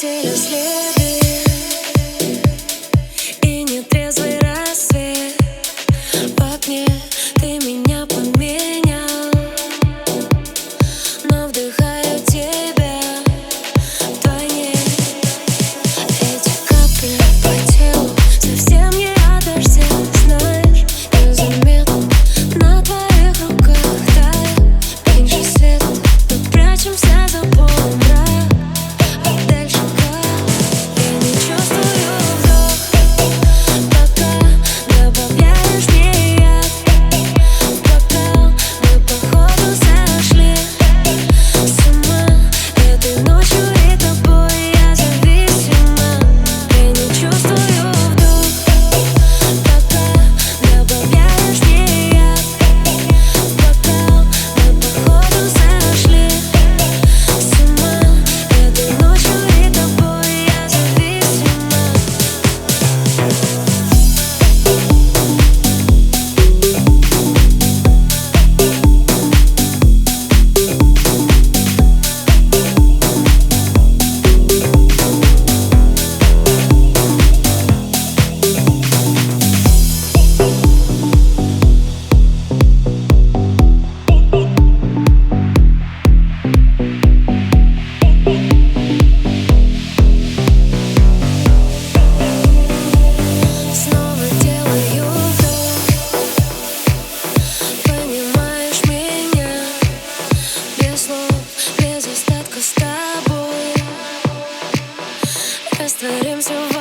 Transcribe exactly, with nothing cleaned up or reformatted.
заметили следы и нетрезвый рассвет. В окне ты меня подменял, но вдыхаю тебя вдвойне. Эти капли по телу совсем не от дождя, знаешь, незаметно на твоих руках тает меньше света. Мы прячемся за полумрак, а дальше как? Я не чувствую вдох, пока добавляешь мне яд в бокал. Мы походу сошли с ума этой ночью, и тобой я зависима. Я не чувствую вдох, пока добавляешь мне яд в бокал. Мы походу сошли с ума этой ночью, и тобой я зависима. Снова делаю вдох, понимаешь меня, без слов, без остатка с тобой растворимся в